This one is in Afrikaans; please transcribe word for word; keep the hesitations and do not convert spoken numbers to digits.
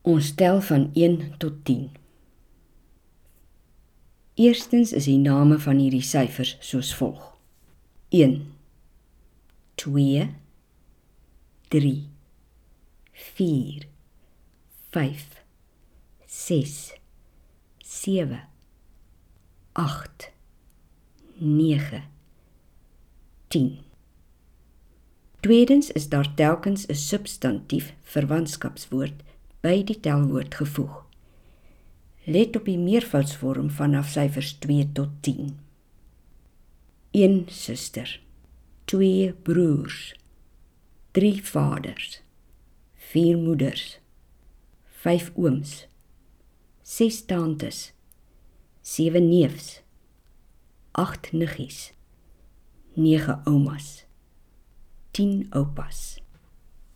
Ons tel van een tot tien. Eerstens is die name van hierdie syfers soos volg. een, twee, drie, vier, vyf, ses, sewe, agt, nege, tien. Tweedens is daar telkens 'n substantief verwantskapswoord by die telwoord gevoeg. Let op die meervoudsvorm vanaf syfers twee tot tien. een suster, twee broers, drie vaders, vier moeders, vyf ooms, ses tantes, sewe neefs, agt niggies, nege oumas, tien oupas.